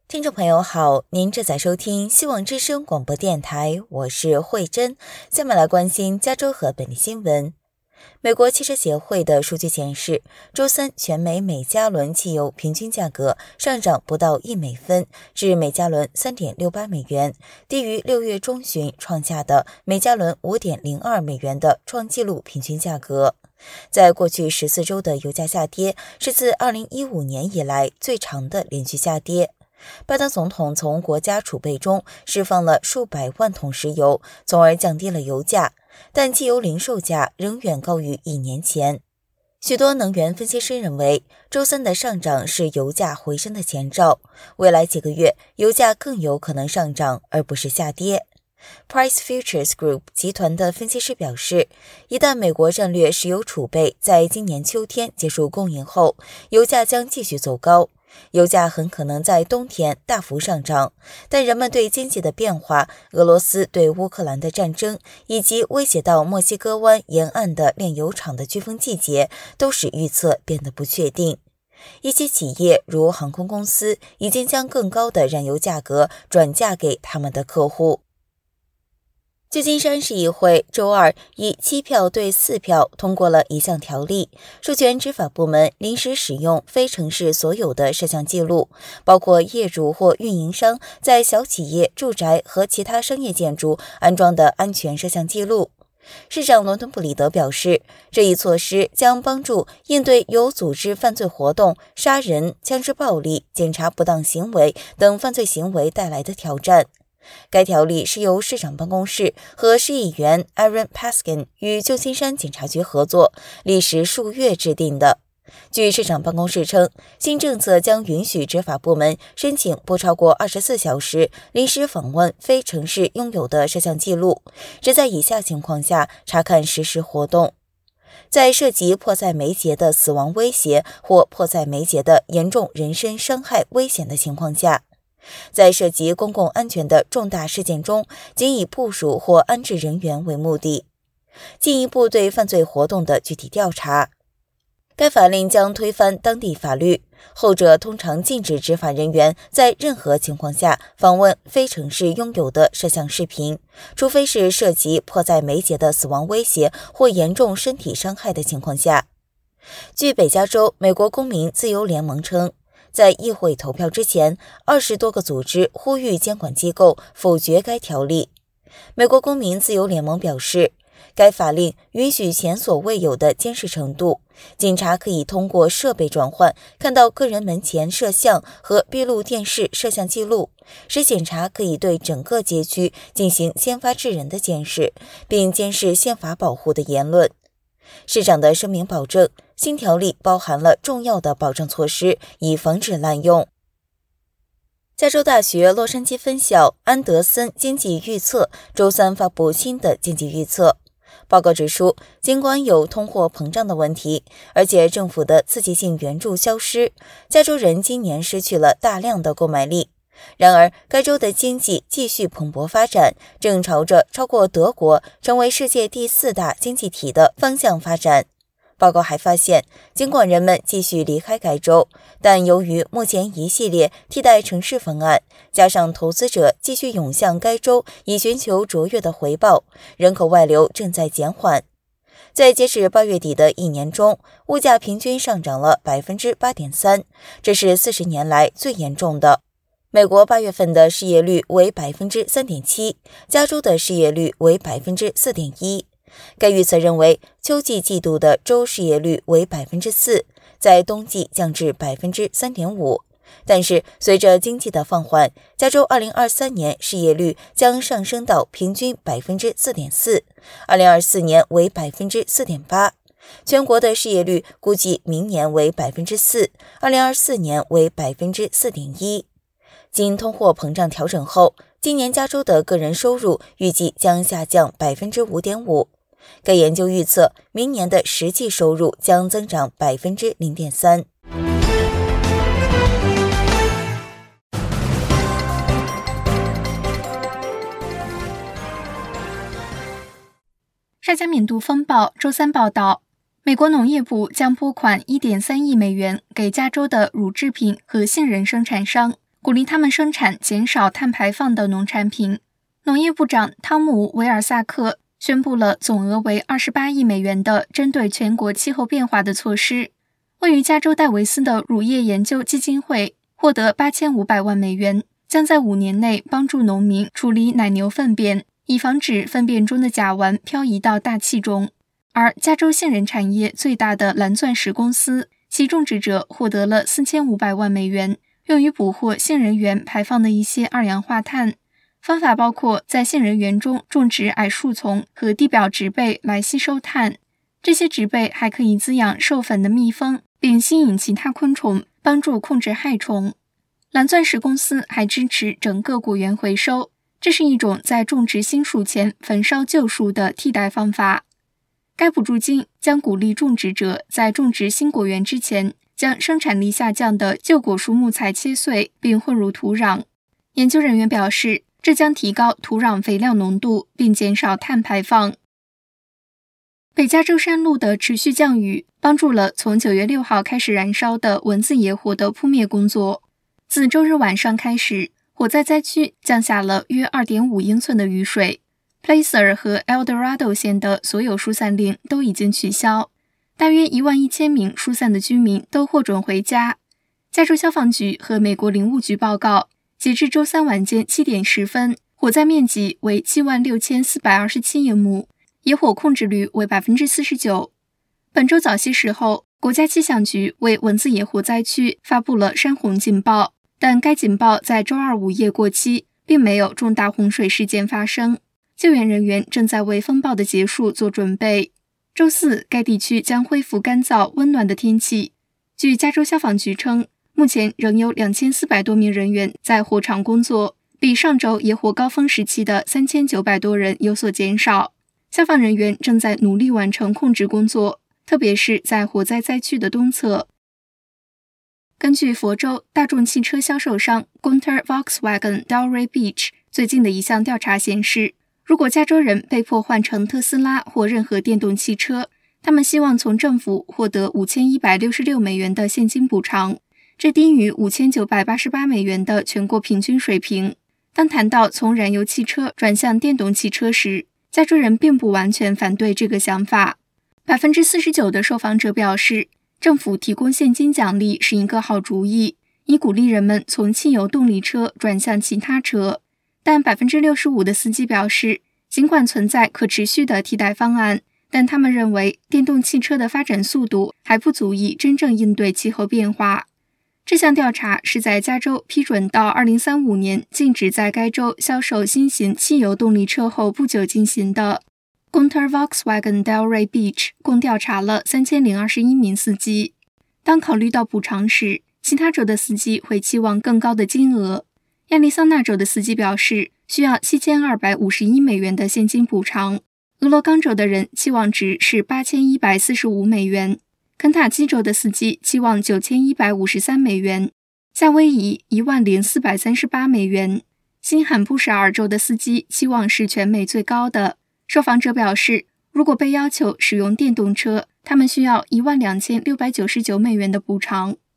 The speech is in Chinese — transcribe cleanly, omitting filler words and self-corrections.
听众朋友好，您正在收听希望之声广播电台，我是慧珍。下面来关心加州和本地新闻。美国汽车协会的数据显示，周三全美每加仑汽油平均价格上涨不到1美分，至每加仑 3.68 美元，低于6月中旬创下的每加仑 5.02 美元的创纪录平均价格。在过去14周的油价下跌，是自2015年以来最长的连续下跌。拜登总统从国家储备中释放了数百万桶石油，从而降低了油价，但汽油零售价仍远高于1年前。许多能源分析师认为，周三的上涨是油价回升的前兆，未来几个月油价更有可能上涨而不是下跌。Price Futures Group 集团的分析师表示，一旦美国战略石油储备在今年秋天结束供应后，油价将继续走高。油价很可能在冬天大幅上涨，但人们对经济的变化、俄罗斯对乌克兰的战争以及威胁到墨西哥湾沿岸的炼油厂的飓风季节，都使预测变得不确定。一些企业如航空公司已经将更高的燃油价格转嫁给他们的客户。旧金山市议会周二以7票对4票通过了一项条例，授权执法部门临时使用非城市所有的摄像记录，包括业主或运营商在小企业、住宅和其他商业建筑安装的安全摄像记录。市长伦敦布里德表示，这一措施将帮助应对有组织犯罪活动、杀人、枪支暴力、检察不当行为等犯罪行为带来的挑战。该条例是由市长办公室和市议员 Aaron Paskin 与旧金山警察局合作，历时数月制定的。据市长办公室称，新政策将允许执法部门申请不超过24小时临时访问非城市拥有的摄像记录，只在以下情况下查看实时活动：在涉及迫在眉睫的死亡威胁或迫在眉睫的严重人身伤害危险的情况下；在涉及公共安全的重大事件中，仅以部署或安置人员为目的；进一步对犯罪活动的具体调查。该法令将推翻当地法律，后者通常禁止执法人员在任何情况下访问非城市拥有的摄像视频，除非是涉及迫在眉睫的死亡威胁或严重身体伤害的情况下。据北加州美国公民自由联盟称，在议会投票之前，20多个组织呼吁监管机构否决该条例。美国公民自由联盟表示，该法令允许前所未有的监视程度，警察可以通过设备转换看到个人门前摄像和闭路电视摄像记录，使警察可以对整个街区进行先发制人的监视，并监视宪法保护的言论。市长的声明保证，新条例包含了重要的保障措施，以防止滥用。加州大学洛杉矶分校安德森经济预测周三发布新的经济预测。报告指出，尽管有通货膨胀的问题，而且政府的刺激性援助消失，加州人今年失去了大量的购买力。然而，该州的经济继续蓬勃发展，正朝着超过德国成为世界第4大经济体的方向发展。报告还发现，尽管人们继续离开该州，但由于目前一系列替代城市方案，加上投资者继续涌向该州以寻求卓越的回报，人口外流正在减缓。在截止8月底的一年中，物价平均上涨了 8.3%， 这是40年来最严重的。美国8月份的失业率为 3.7%， 加州的失业率为 4.1%。该预测认为，秋季季度的州失业率为 4%， 在冬季降至 3.5%。但是，随着经济的放缓，加州2023年失业率将上升到平均 4.4%， 2024年为 4.8%。全国的失业率估计明年为 4%， 2024年为 4.1%。经通货膨胀调整后，今年加州的个人收入预计将下降 5.5%。该研究预测，明年的实际收入将增长 0.3%。 沙加缅度风暴周三报道，美国农业部将拨款 1.3 亿美元给加州的乳制品和杏仁生产商， 鼓励他们生产减少碳排放的农产品。农业部长汤姆·维尔萨克宣布了总额为28亿美元的针对全国气候变化的措施。位于加州戴维斯的乳业研究基金会获得8500万美元，将在5年内帮助农民处理奶牛粪便，以防止粪便中的甲烷漂移到大气中。而加州杏仁产业最大的蓝钻石公司，其种植者获得了4500万美元，用于捕获杏仁园排放的一些二氧化碳。方法包括在杏仁园中种植矮树丛和地表植被来吸收碳，这些植被还可以滋养授粉的蜜蜂，并吸引其他昆虫，帮助控制害虫。蓝钻石公司还支持整个果园回收，这是一种在种植新树前焚烧旧树的替代方法。该补助金将鼓励种植者在种植新果园之前，将生产力下降的旧果树木材切碎并混入土壤。研究人员表示，这将提高土壤肥料浓度并减少碳排放。北加州山路的持续降雨帮助了从9月6号开始燃烧的蚊子野火的扑灭工作。自周日晚上开始，火灾灾区降下了约 2.5 英寸的雨水。Placer 和 Eldorado 县的所有疏散令都已经取消，大约11000名疏散的居民都获准回家。加州消防局和美国林务局报告，截至周三晚间7点10分，火灾面积为76427英亩，野火控制率为 49%。 本周早些时候，国家气象局为蚊子野火灾区发布了山洪警报，但该警报在周二午夜过期，并没有重大洪水事件发生。救援人员正在为风暴的结束做准备。周四，该地区将恢复干燥温暖的天气。据加州消防局称，目前仍有2400多名人员在火场工作，比上周野火高峰时期的3900多人有所减少。消防人员正在努力完成控制工作，特别是在火灾灾区的东侧。根据佛州大众汽车销售商 Gunter Volkswagen Delray Beach 最近的一项调查显示，如果加州人被迫换乘特斯拉或任何电动汽车，他们希望从政府获得5166美元的现金补偿，这低于5988美元的全国平均水平。当谈到从燃油汽车转向电动汽车时，加州人并不完全反对这个想法。49%的受访者表示，政府提供现金奖励是一个好主意，以鼓励人们从汽油动力车转向其他车。但 65% 的司机表示，尽管存在可持续的替代方案，但他们认为电动汽车的发展速度还不足以真正应对气候变化。这项调查是在加州批准到2035年禁止在该州销售新型汽油动力车后不久进行的。Gunter Volkswagen Delray Beach 共调查了3021名司机。当考虑到补偿时，其他州的司机会期望更高的金额。亚利桑那州的司机表示需要7251美元的现金补偿，俄勒冈州的人期望值是8145美元，肯塔基州的司机期望9153美元，夏威夷10438美元，新罕布什尔州的司机期望是全美最高的。受访者表示，如果被要求使用电动车，他们需要12699美元的补偿。